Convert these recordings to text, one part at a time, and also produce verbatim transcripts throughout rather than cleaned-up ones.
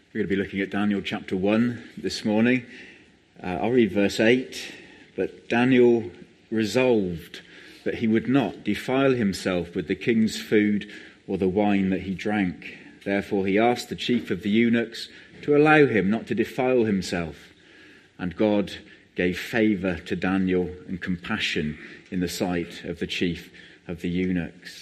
We're going to be looking at Daniel chapter one this morning. Uh, I'll read verse eight. But Daniel resolved that he would not defile himself with the king's food or the wine that he drank. Therefore he asked the chief of the eunuchs to allow him not to defile himself. And God gave favour to Daniel and compassion in the sight of the chief of the eunuchs.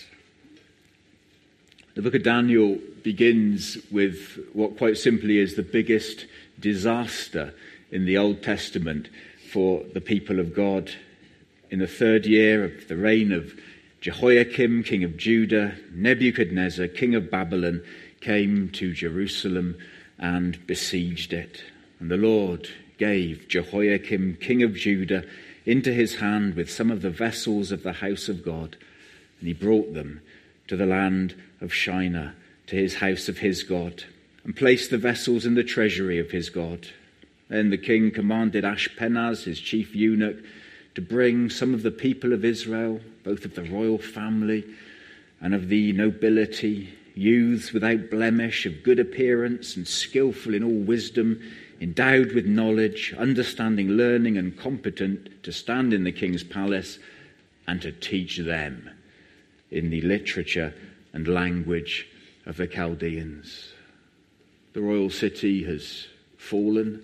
The book of Daniel begins with what quite simply is the biggest disaster in the Old Testament for the people of God. In the third year of the reign of Jehoiakim, king of Judah, Nebuchadnezzar, king of Babylon, came to Jerusalem and besieged it. And the Lord gave Jehoiakim, king of Judah, into his hand with some of the vessels of the house of God, and he brought them to the land of Shinar, to his house of his God, and placed the vessels in the treasury of his God. Then the king commanded Ashpenaz, his chief eunuch, to bring some of the people of Israel, both of the royal family and of the nobility, youths without blemish, of good appearance and skillful in all wisdom, endowed with knowledge, understanding, learning, and competent to stand in the king's palace and to teach them in the literature and language of the Chaldeans. The royal city has fallen,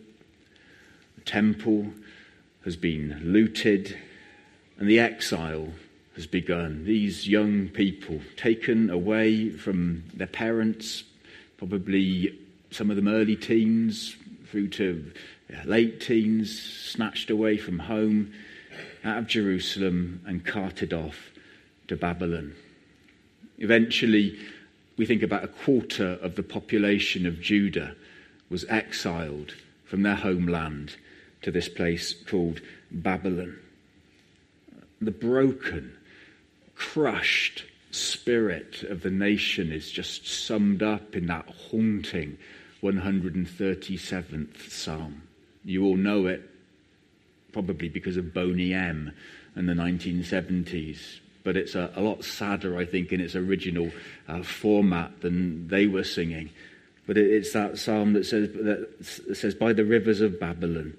the temple has been looted, and the exile has begun. These young people taken away from their parents, probably some of them early teens through to late teens, snatched away from home out of Jerusalem and carted off to Babylon. Eventually, we think about a quarter of the population of Judah was exiled from their homeland to this place called Babylon. The broken, crushed spirit of the nation is just summed up in that haunting one hundred thirty-seventh Psalm. You all know it, probably because of Boney M and the nineteen seventies. But it's a, a lot sadder, I think, in its original uh, format than they were singing. But it, it's that psalm that says, that says, by the rivers of Babylon,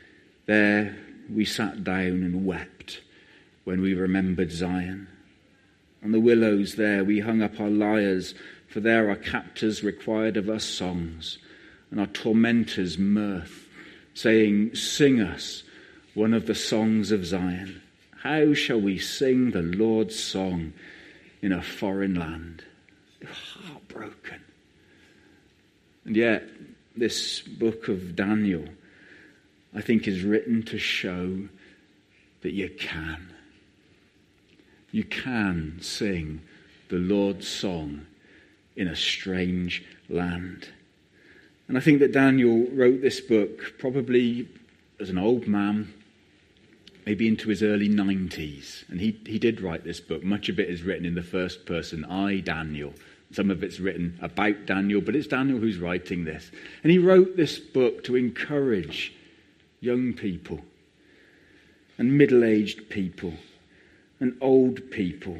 there we sat down and wept when we remembered Zion. On the willows there we hung up our lyres, for there our captors required of us songs, and our tormentors mirth, saying, sing us one of the songs of Zion. How shall we sing the Lord's song in a foreign land? Heartbroken. And yet, this book of Daniel, I think, is written to show that you can. You can sing the Lord's song in a strange land. And I think that Daniel wrote this book probably as an old man, maybe into his early nineties. And he, he did write this book. Much of it is written in the first person, I, Daniel. Some of it's written about Daniel, but it's Daniel who's writing this. And he wrote this book to encourage young people and middle-aged people and old people,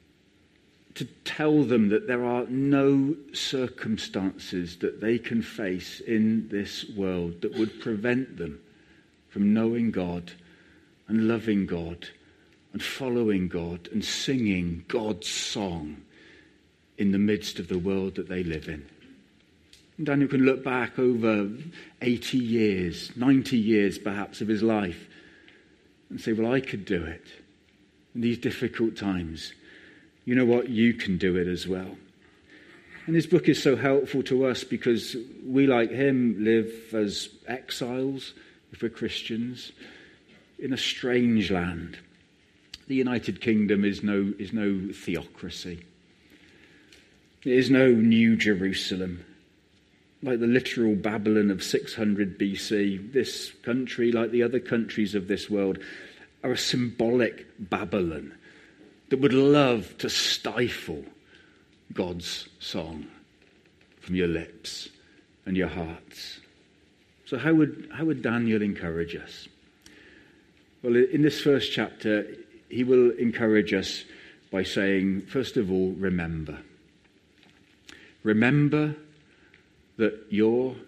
to tell them that there are no circumstances that they can face in this world that would prevent them from knowing God and loving God and following God and singing God's song in the midst of the world that they live in. And Daniel can look back over eighty years, ninety years perhaps of his life and say, well, I could do it in these difficult times. You know what? You can do it as well. And his book is so helpful to us because we, like him, live as exiles, if we're Christians, in a strange land. The United Kingdom is no, is no theocracy. It is no New Jerusalem. Like the literal Babylon of six hundred B C, this country, like the other countries of this world, are a symbolic Babylon that would love to stifle God's song from your lips and your hearts. So how would, how would Daniel encourage us? Well, in this first chapter, he will encourage us by saying, first of all, remember. Remember that your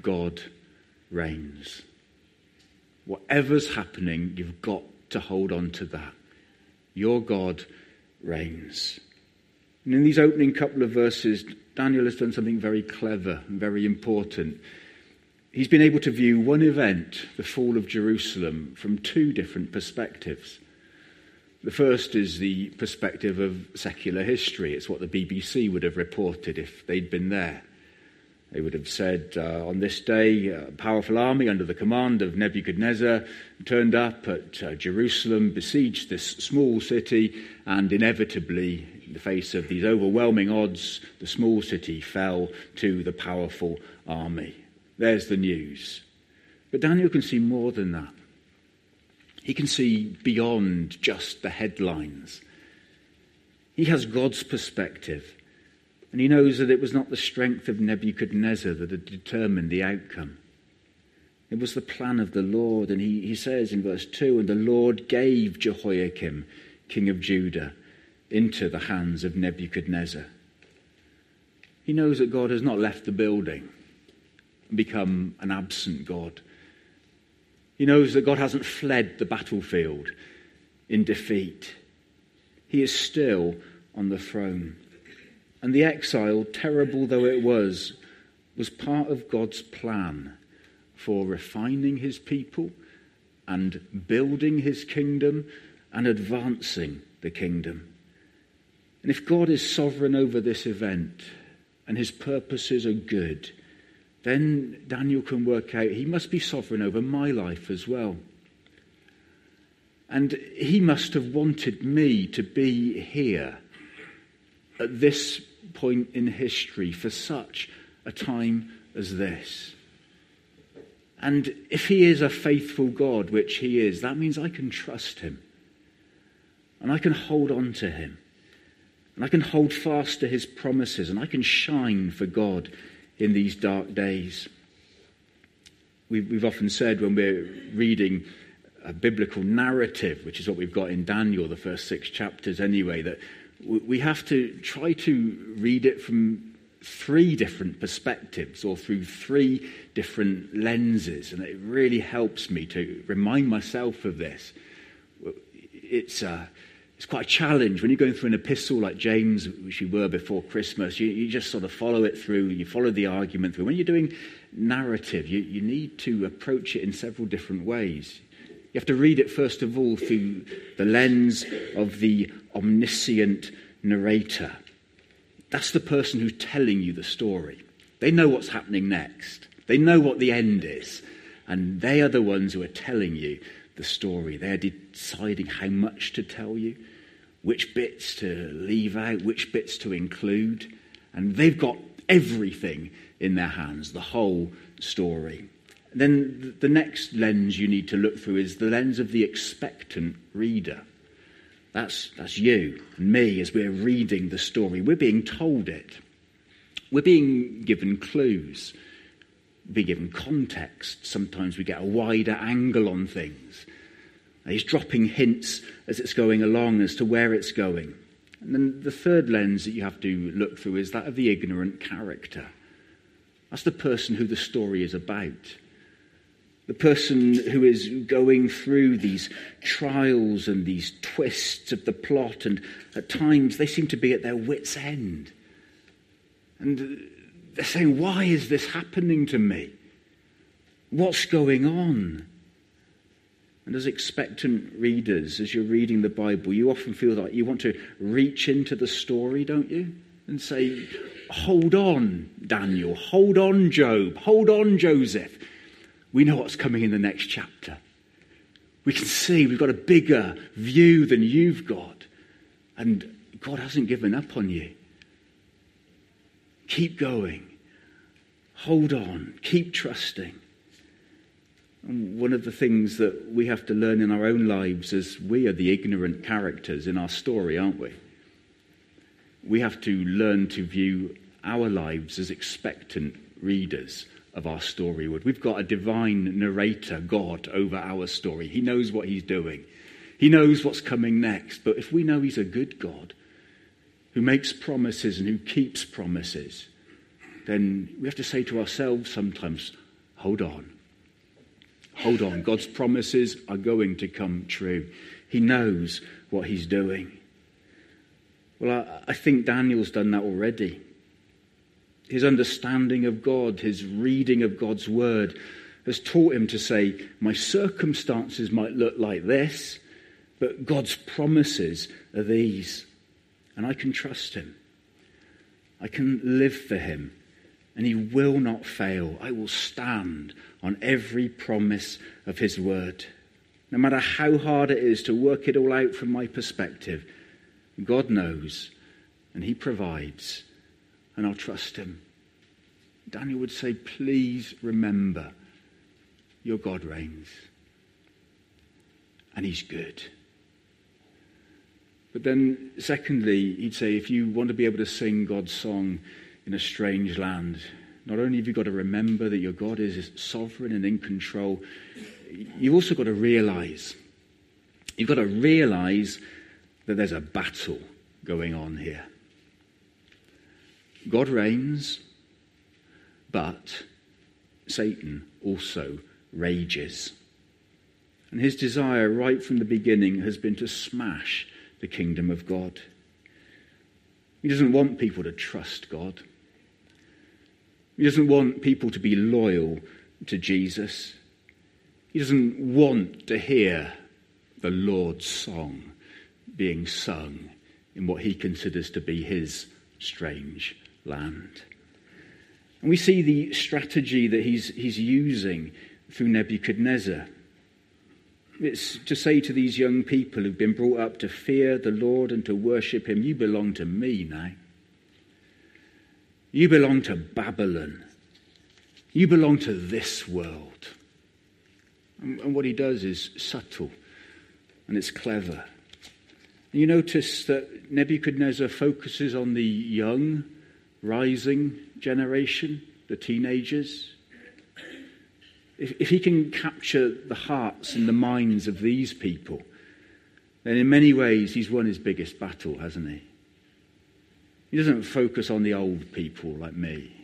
God reigns. Whatever's happening, you've got to hold on to that. Your God reigns. And in these opening couple of verses, Daniel has done something very clever and very important. He's been able to view one event, the fall of Jerusalem, from two different perspectives. The first is the perspective of secular history. It's what the B B C would have reported if they'd been there. They would have said, uh, on this day, a powerful army under the command of Nebuchadnezzar turned up at uh, Jerusalem, besieged this small city, and inevitably, in the face of these overwhelming odds, the small city fell to the powerful army. There's the news. But Daniel can see more than that. He can see beyond just the headlines. He has God's perspective, and he knows that it was not the strength of Nebuchadnezzar that had determined the outcome. It was the plan of the Lord, and he, he says in verse two, "And the Lord gave Jehoiakim, king of Judah, into the hands of Nebuchadnezzar." He knows that God has not left the building and become an absent God. He knows that God hasn't fled the battlefield in defeat. He is still on the throne. And the exile, terrible though it was, was part of God's plan for refining his people and building his kingdom and advancing the kingdom. And if God is sovereign over this event and his purposes are good, then Daniel can work out he must be sovereign over my life as well. And he must have wanted me to be here at this point in history for such a time as this. And if he is a faithful God, which he is, that means I can trust him. And I can hold on to him. And I can hold fast to his promises. And I can shine for God in these dark days. We've, we've often said when we're reading a biblical narrative, which is what we've got in Daniel, the first six chapters anyway, that we have to try to read it from three different perspectives or through three different lenses. And it really helps me to remind myself of this. It's uh, it's quite a challenge when you're going through an epistle like James, which we were before Christmas. You, you just sort of follow it through. You follow the argument through. When you're doing narrative, you, you need to approach it in several different ways. You have to read it, first of all, through the lens of the omniscient narrator. That's the person who's telling you the story. They know what's happening next. They know what the end is. And they are the ones who are telling you the story. They're deciding how much to tell you, which bits to leave out, which bits to include. And they've got everything in their hands, the whole story. Then the next lens you need to look through is the lens of the expectant reader. That's, that's you and me as we're reading the story. We're being told it. We're being given clues. We're being given context. Sometimes we get a wider angle on things. He's dropping hints as it's going along as to where it's going. And then the third lens that you have to look through is that of the ignorant character. That's the person who the story is about. The person who is going through these trials and these twists of the plot, and at times they seem to be at their wits' end. And they're saying, why is this happening to me? What's going on? And as expectant readers, as you're reading the Bible, you often feel like you want to reach into the story, don't you? And say, hold on, Daniel, hold on, Job, hold on, Joseph. We know what's coming in the next chapter. We can see we've got a bigger view than you've got. And God hasn't given up on you. Keep going. Hold on. Keep trusting. And one of the things that we have to learn in our own lives is we are the ignorant characters in our story, aren't we? We have to learn to view our lives as expectant readers of our story. We've got a divine narrator, God, over our story. He knows what he's doing. He knows what's coming next. But if we know he's a good God who makes promises and who keeps promises, then we have to say to ourselves sometimes, hold on. Hold on. God's promises are going to come true. He knows what he's doing. Well, I, I think Daniel's done that already. His understanding of God, his reading of God's word, has taught him to say, my circumstances might look like this, but God's promises are these. And I can trust him. I can live for him. And he will not fail. I will stand on every promise of his word. No matter how hard it is to work it all out from my perspective, God knows and he provides, and I'll trust him. Daniel would say, please remember your God reigns and he's good. But then secondly, he'd say, if you want to be able to sing God's song in a strange land, not only have you got to remember that your God is sovereign and in control, you've also got to realize, you've got to realize that there's a battle going on here. God reigns, but Satan also rages. And his desire right from the beginning has been to smash the kingdom of God. He doesn't want people to trust God. He doesn't want people to be loyal to Jesus. He doesn't want to hear the Lord's song being sung in what he considers to be his strange land. And we see the strategy that he's, he's using through Nebuchadnezzar. It's to say to these young people who've been brought up to fear the Lord and to worship him, you belong to me now. You belong to Babylon. You belong to this world. And, and what he does is subtle and it's clever. And you notice that Nebuchadnezzar focuses on the young, rising generation, the teenagers. If, if he can capture the hearts and the minds of these people, then in many ways he's won his biggest battle, hasn't he? He doesn't focus on the old people like me.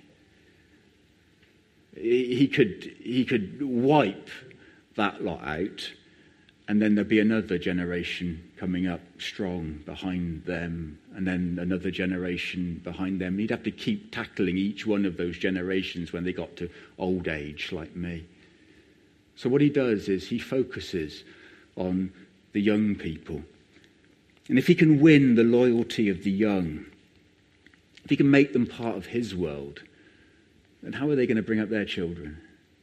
He, he could, he could wipe that lot out, and then there'd be another generation coming up strong behind them, and then another generation behind them. He'd have to keep tackling each one of those generations when they got to old age like me. So what he does is he focuses on the young people. And if he can win the loyalty of the young, if he can make them part of his world, then how are they going to bring up their children?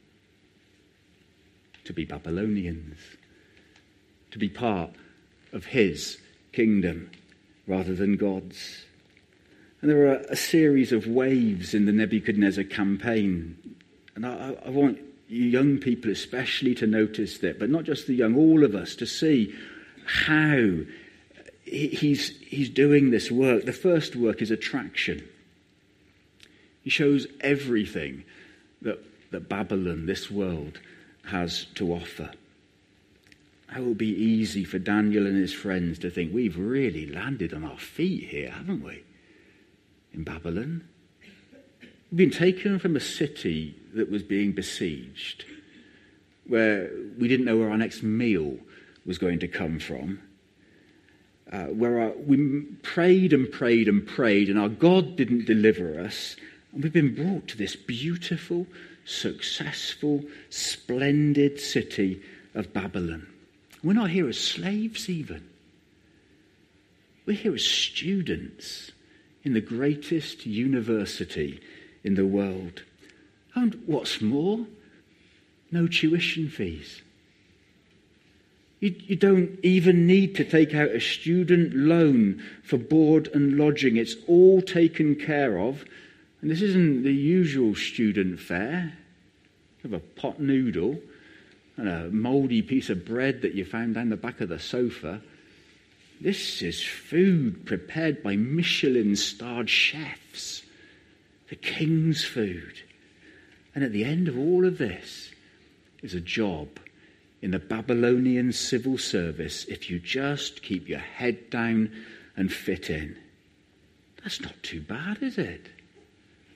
To be Babylonians. To be part of his kingdom rather than God's. And there are a series of waves in the Nebuchadnezzar campaign. And I, I want you young people especially to notice that, but not just the young, all of us, to see how he's, he's doing this work. The first work is attraction. He shows everything that, that Babylon, this world, has to offer. How it will be easy for Daniel and his friends to think, we've really landed on our feet here, haven't we? In Babylon. We've been taken from a city that was being besieged, where we didn't know where our next meal was going to come from, uh, where our, we prayed and prayed and prayed, and our God didn't deliver us, and we've been brought to this beautiful, successful, splendid city of Babylon. We're not here as slaves even. We're here as students in the greatest university in the world. And what's more, no tuition fees. You, you don't even need to take out a student loan for board and lodging. It's all taken care of. And this isn't the usual student fare. You have a pot noodle and a mouldy piece of bread that you found down the back of the sofa. This is food prepared by Michelin-starred chefs. The king's food. And at the end of all of this is a job in the Babylonian civil service if you just keep your head down and fit in. That's not too bad, is it?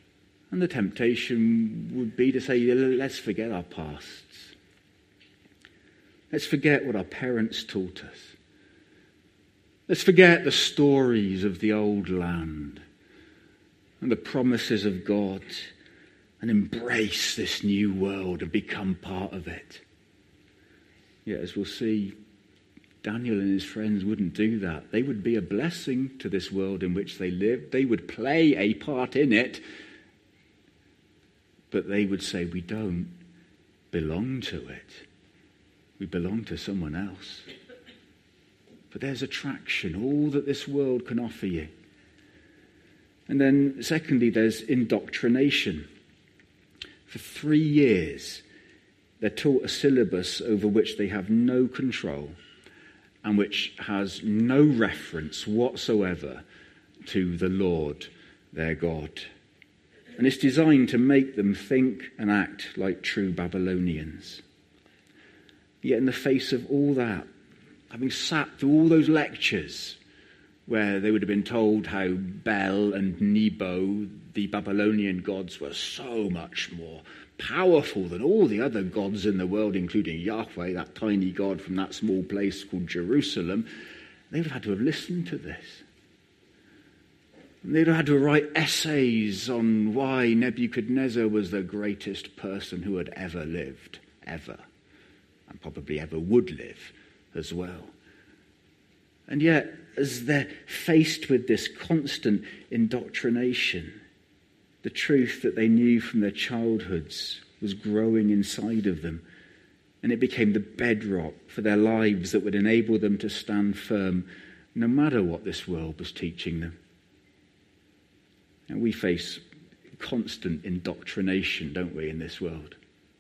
And the temptation would be to say, let's forget our pasts. Let's forget what our parents taught us. Let's forget the stories of the old land and the promises of God and embrace this new world and become part of it. Yet, as we'll see, Daniel and his friends wouldn't do that. They would be a blessing to this world in which they lived. They would play a part in it, but they would say, we don't belong to it. We belong to someone else. But there's attraction, all that this world can offer you. And then secondly, there's indoctrination. For three years, they're taught a syllabus over which they have no control and which has no reference whatsoever to the Lord, their God. And it's designed to make them think and act like true Babylonians. Yet in the face of all that, having sat through all those lectures where they would have been told how Bel and Nebo, the Babylonian gods, were so much more powerful than all the other gods in the world, including Yahweh, that tiny god from that small place called Jerusalem, they would have had to have listened to this. They'd have had to write essays on why Nebuchadnezzar was the greatest person who had ever lived, ever, and probably ever would live as well. And yet, as they're faced with this constant indoctrination, the truth that they knew from their childhoods was growing inside of them, and it became the bedrock for their lives that would enable them to stand firm no matter what this world was teaching them. And we face constant indoctrination, don't we, in this world?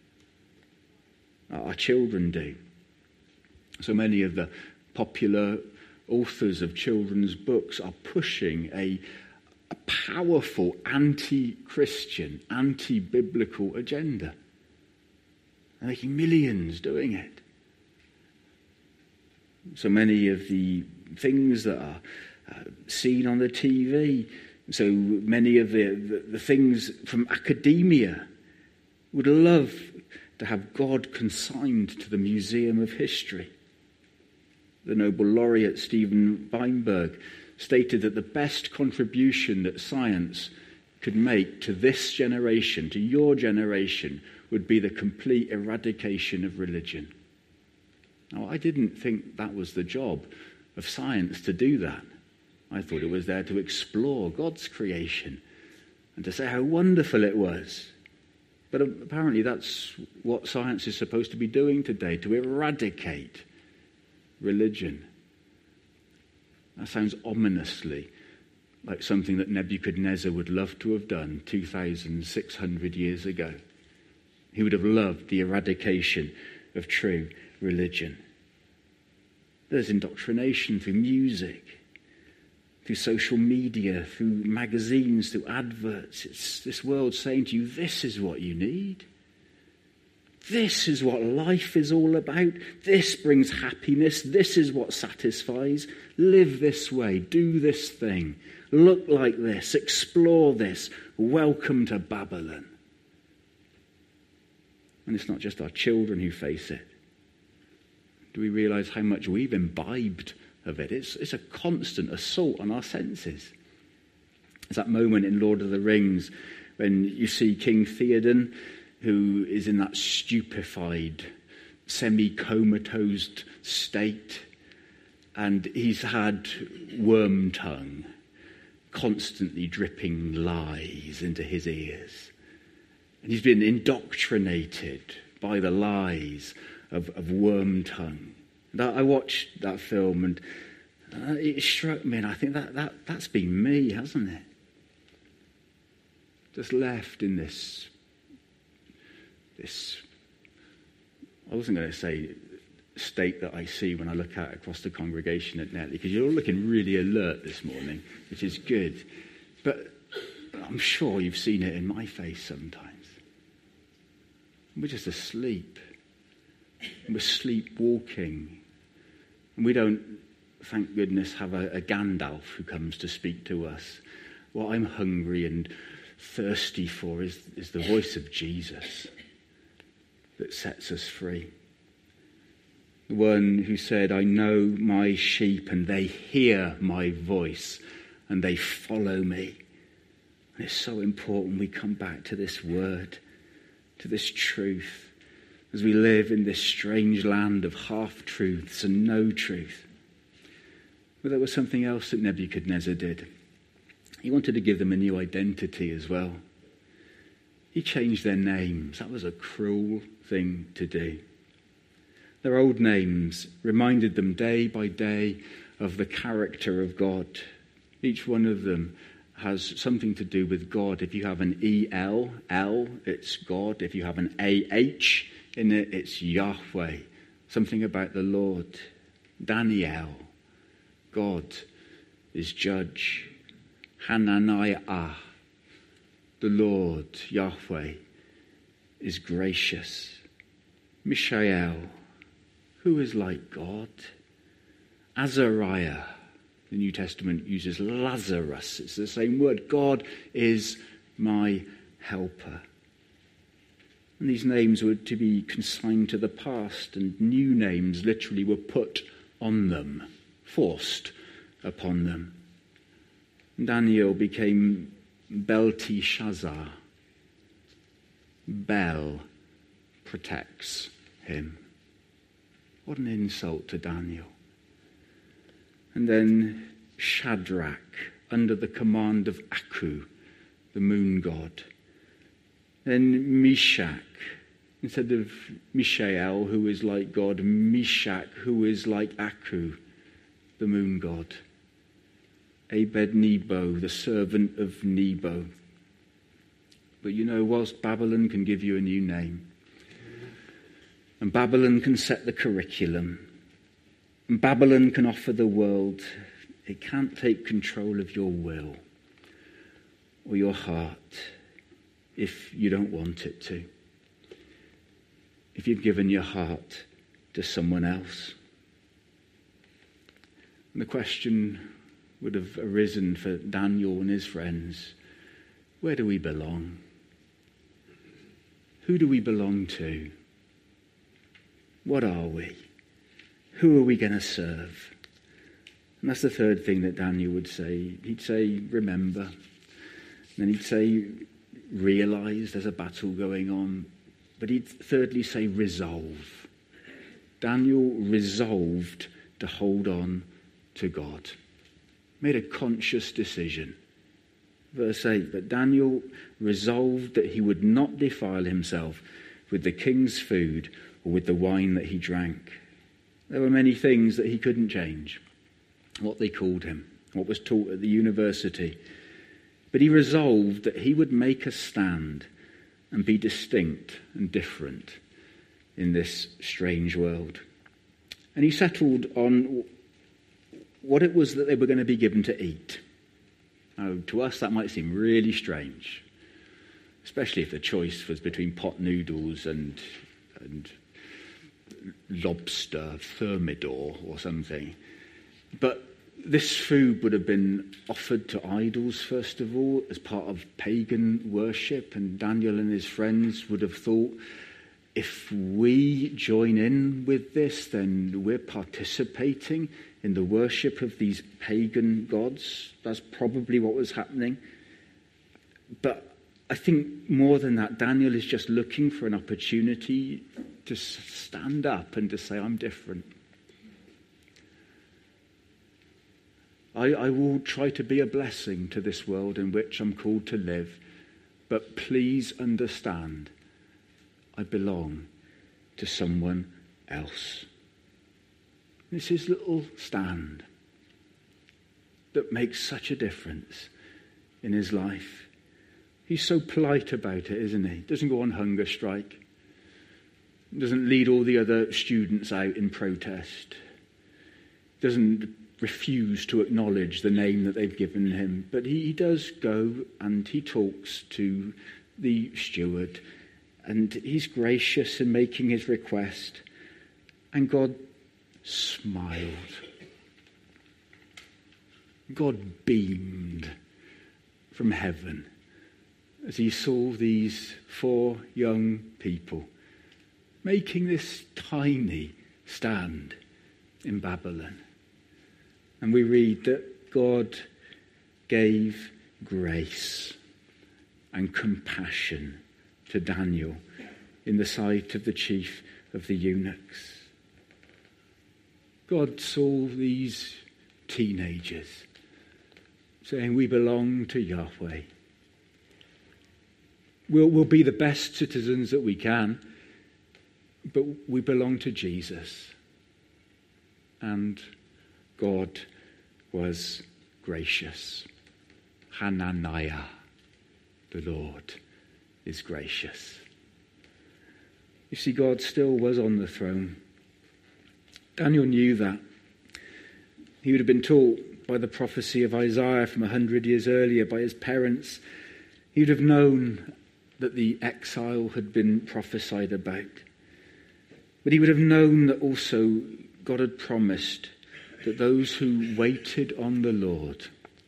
Our children do. So many of the popular authors of children's books are pushing a, a powerful anti-Christian, anti-biblical agenda. They're making millions doing it. So many of the things that are uh, seen on the T V, so many of the, the, the things from academia would love to have God consigned to the Museum of History. The Nobel laureate Steven Weinberg stated that the best contribution that science could make to this generation, to your generation, would be the complete eradication of religion. Now, I didn't think that was the job of science to do that. I thought it was there to explore God's creation and to say how wonderful it was. But apparently that's what science is supposed to be doing today, to eradicate religion. That sounds ominously like something that Nebuchadnezzar would love to have done two thousand six hundred years ago. He would have loved the eradication of true religion. There's indoctrination through music, through social media, through magazines, through adverts. It's this world saying to you, this is what you need. This is what life is all about. This brings happiness. This is what satisfies. Live this way. Do this thing. Look like this. Explore this. Welcome to Babylon. And it's not just our children who face it. Do we realize how much we've imbibed of it? It's, it's a constant assault on our senses. It's that moment in Lord of the Rings when you see King Theoden, who is in that stupefied, semi-comatose state, and he's had worm tongue constantly dripping lies into his ears. And he's been indoctrinated by the lies of, of worm tongue. And I, I watched that film and uh, it struck me, and I think that, that, that's been me, hasn't it? Just left in this This, I wasn't going to say state that I see when I look out across the congregation at Netley, because you're all looking really alert this morning, which is good. But I'm sure you've seen it in my face sometimes. We're just asleep. And we're sleepwalking. And we don't, thank goodness, have a, a Gandalf who comes to speak to us. Well, I'm hungry and thirsty for is, is the voice of Jesus that sets us free. The one who said, I know my sheep and they hear my voice and they follow me. And it's so important we come back to this word, to this truth, as we live in this strange land of half-truths and no truth. But there was something else that Nebuchadnezzar did. He wanted to give them a new identity as well. He changed their names. That was a cruel thing to do. Their old names reminded them day by day of the character of God. Each one of them has something to do with God. If you have an E L, L, it's God. If you have an A H in it, it's Yahweh. Something about the Lord. Daniel, God is judge. Hananiah, the Lord, Yahweh, is gracious. Mishael, who is like God? Azariah, the New Testament uses Lazarus. It's the same word. God is my helper. And these names were to be consigned to the past, and new names literally were put on them, forced upon them. Daniel became Belteshazzar. Bel protects him. What an insult to Daniel. And then Shadrach, under the command of Aku, the moon god. Then Meshach, instead of Mishael, who is like God, Meshach, who is like Aku, the moon god. Abednego, the servant of Nebo. But you know, whilst Babylon can give you a new name, and Babylon can set the curriculum, and Babylon can offer the world, it can't take control of your will or your heart if you don't want it to. If you've given your heart to someone else. And the question would have arisen for Daniel and his friends. Where do we belong? Who do we belong to? What are we? Who are we going to serve? And that's the third thing that Daniel would say. He'd say, remember. And then he'd say, realize there's a battle going on. But he'd thirdly say, resolve. Daniel resolved to hold on to God. Made a conscious decision. Verse eight, but Daniel resolved that he would not defile himself with the king's food or with the wine that he drank. There were many things that he couldn't change, what they called him, what was taught at the university. But he resolved that he would make a stand and be distinct and different in this strange world. And he settled on what it was that they were going to be given to eat. Now, to us, that might seem really strange, especially if the choice was between pot noodles and, and lobster thermidor or something. But this food would have been offered to idols, first of all, as part of pagan worship. And Daniel and his friends would have thought, if we join in with this, then we're participating in the worship of these pagan gods. That's probably what was happening. But I think more than that, Daniel is just looking for an opportunity to stand up and to say, I'm different. I, I will try to be a blessing to this world in which I'm called to live. But please understand, I belong to someone else. It's his little stand that makes such a difference in his life. He's so polite about it, isn't he? Doesn't go on hunger strike. Doesn't lead all the other students out in protest. Doesn't refuse to acknowledge the name that they've given him. But he, he does go and he talks to the steward. And he's gracious in making his request. And God smiled. God beamed from heaven as he saw these four young people making this tiny stand in Babylon. And we read that God gave grace and compassion to Daniel in the sight of the chief of the eunuchs. God saw these teenagers saying, we belong to Yahweh. We'll, we'll be the best citizens that we can, but we belong to Jesus. And God was gracious. Hananiah, the Lord, is gracious. You see, God still was on the throne. Daniel knew that. He would have been taught by the prophecy of Isaiah from a hundred years earlier by his parents. He would have known that the exile had been prophesied about. But he would have known that also God had promised that those who waited on the Lord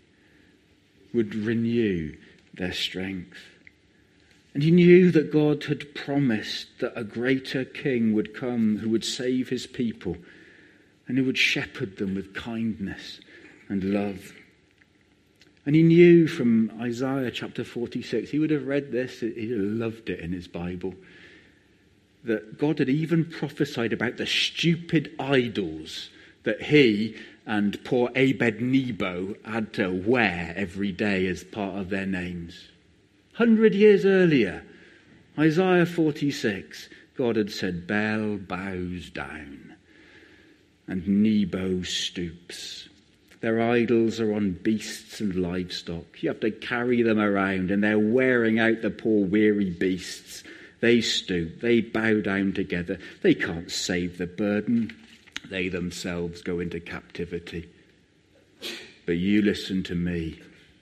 would renew their strength. And he knew that God had promised that a greater king would come who would save his people and who would shepherd them with kindness and love. And he knew from Isaiah chapter forty-six, he would have read this, he loved it in his Bible, that God had even prophesied about the stupid idols that he and poor Abed-Nebo had to wear every day as part of their names. Hundred years earlier, Isaiah forty-six, God had said, Baal bows down and Nebo stoops. Their idols are on beasts and livestock. You have to carry them around and they're wearing out the poor weary beasts. They stoop, they bow down together. They can't save the burden. They themselves go into captivity. But you listen to me,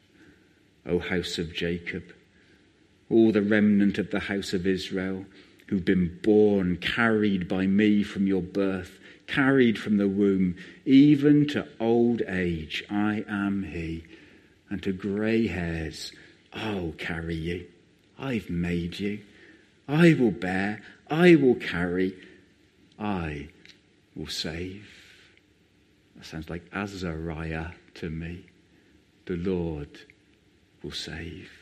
O house of Jacob, all the remnant of the house of Israel, who've been born, carried by me from your birth, carried from the womb, even to old age, I am he, and to grey hairs, I'll carry you. I've made you. I will bear, I will carry, I will save. That sounds like Azariah to me. The Lord will save.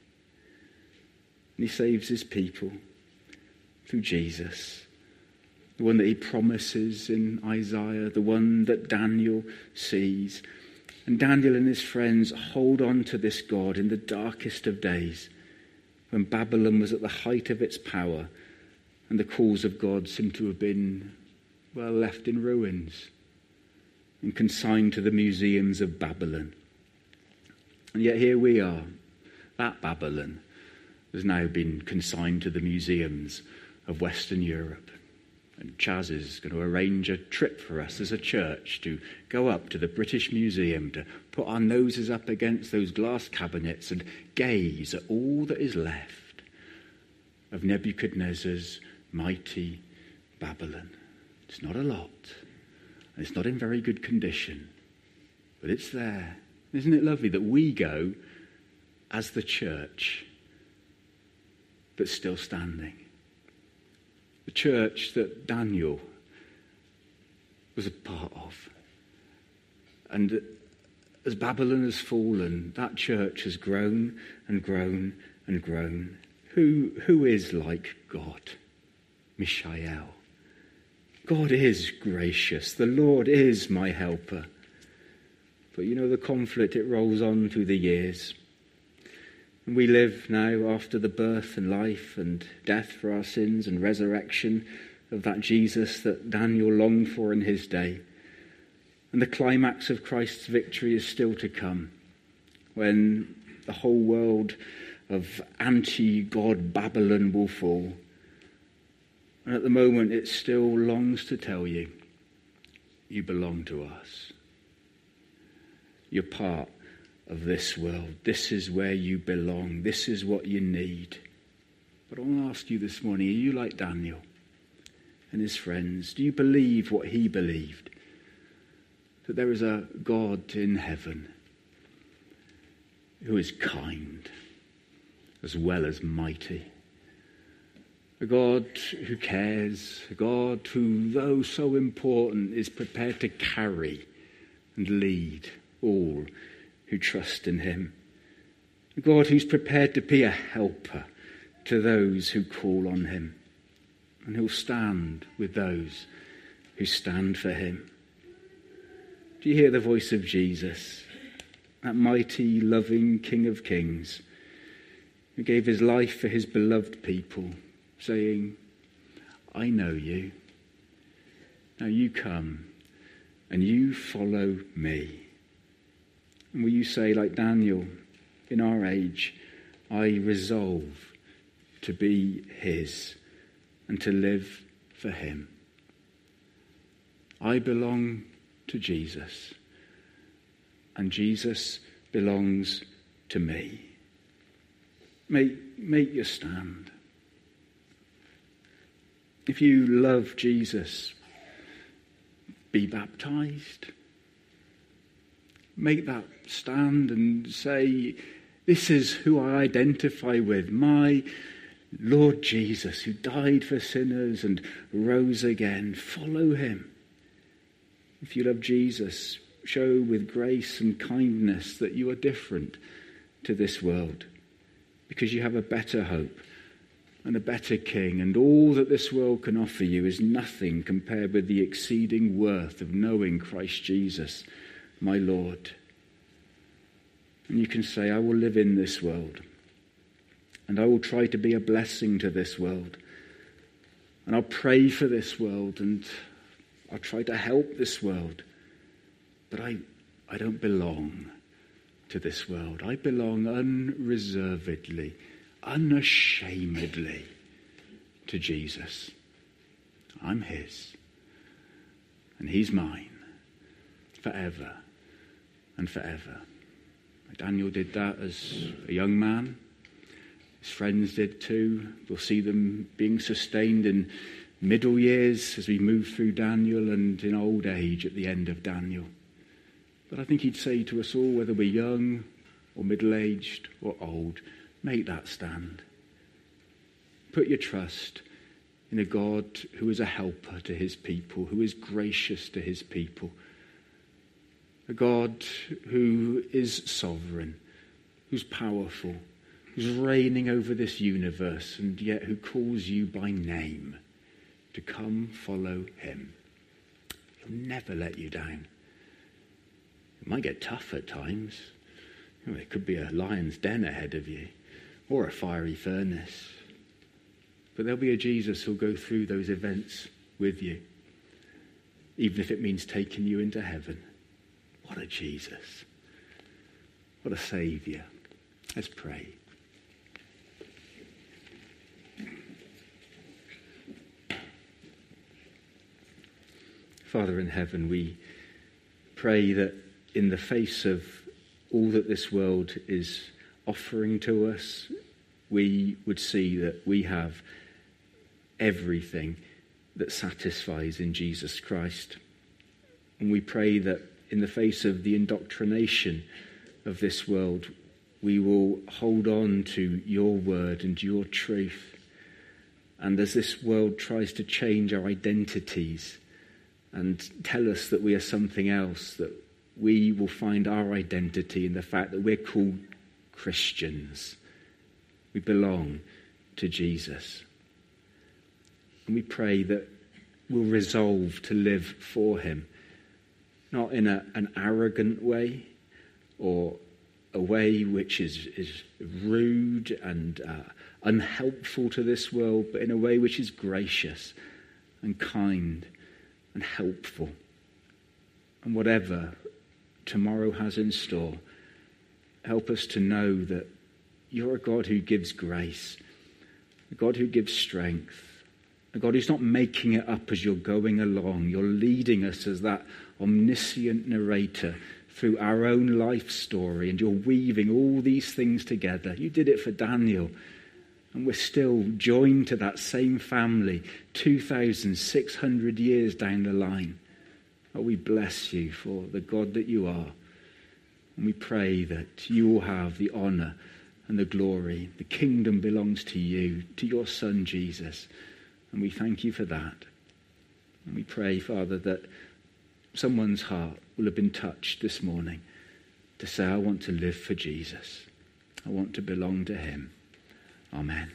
And he saves his people through Jesus, the one that he promises in Isaiah, the one that Daniel sees. And Daniel and his friends hold on to this God in the darkest of days, when Babylon was at the height of its power and the cause of God seemed to have been, well, left in ruins and consigned to the museums of Babylon. And yet here we are. That Babylon has now been consigned to the museums of Western Europe. And Chaz is going to arrange a trip for us as a church to go up to the British Museum, to put our noses up against those glass cabinets and gaze at all that is left of Nebuchadnezzar's mighty Babylon. It's not a lot, and it's not in very good condition, but it's there. Isn't it lovely that we go as the church, but still standing? The church that Daniel was a part of. And as Babylon has fallen, that church has grown and grown and grown. Who, who is like God? Mishael. God is gracious. The Lord is my helper. But you know, the conflict, it rolls on through the years. And we live now after the birth and life and death for our sins and resurrection of that Jesus that Daniel longed for in his day. And the climax of Christ's victory is still to come, when the whole world of anti-God Babylon will fall. And at the moment it still longs to tell you, you belong to us. You're part of this world. This is where you belong. This is what you need. But I want to ask you this morning, are you like Daniel and his friends? Do you believe what he believed? That there is a God in heaven who is kind as well as mighty. A God who cares, a God who, though so important, is prepared to carry and lead all who trust in him. A God who's prepared to be a helper to those who call on him, and who'll stand with those who stand for him. Do you hear the voice of Jesus, that mighty, loving King of Kings, who gave his life for his beloved people, saying, I know you. Now you come and you follow me. And will you say, like Daniel, in our age, I resolve to be his and to live for him. I belong to Jesus, and Jesus belongs to me. Make, make your stand. If you love Jesus, be baptized. Make that stand and say, this is who I identify with, my Lord Jesus, who died for sinners and rose again. Follow him. If you love Jesus, show with grace and kindness that you are different to this world, because you have a better hope and a better King, and all that this world can offer you is nothing compared with the exceeding worth of knowing Christ Jesus, my Lord. And you can say, I will live in this world, and I will try to be a blessing to this world, and I'll pray for this world, and I'll try to help this world, but I, I don't belong to this world. I belong unreservedly, unashamedly to Jesus. I'm his, and he's mine forever and forever. Daniel did that as a young man. His friends did too. We'll see them being sustained in middle years as we move through Daniel, and in old age at the end of Daniel. But I think he'd say to us all, whether we're young or middle-aged or old, make that stand. Put your trust in a God who is a helper to his people, who is gracious to his people. A God who is sovereign, who's powerful, who's reigning over this universe, and yet who calls you by name to come follow him. He'll never let you down. It might get tough at times. You know, it could be a lion's den ahead of you, or a fiery furnace. But there'll be a Jesus who'll go through those events with you, even if it means taking you into heaven. What a Jesus. What a Saviour. Let's pray. Father in heaven, we pray that in the face of all that this world is offering to us, we would see that we have everything that satisfies in Jesus Christ. And we pray that in the face of the indoctrination of this world, we will hold on to your word and your truth. And as this world tries to change our identities and tell us that we are something else, that we will find our identity in the fact that we're called Christians. We belong to Jesus. And we pray that we'll resolve to live for him, not in a, an arrogant way or a way which is, is rude and uh, unhelpful to this world, but in a way which is gracious and kind and helpful. And whatever tomorrow has in store, help us to know that you're a God who gives grace, a God who gives strength, a God who's not making it up as you're going along. You're leading us as that omniscient narrator through our own life story, and you're weaving all these things together. You did it for Daniel, and we're still joined to that same family two thousand six hundred years down the line. Oh, we bless you for the God that you are. And we pray that you will have the honour and the glory. The kingdom belongs to you, to your Son, Jesus. And we thank you for that. And we pray, Father, that someone's heart will have been touched this morning to say, I want to live for Jesus. I want to belong to him. Amen.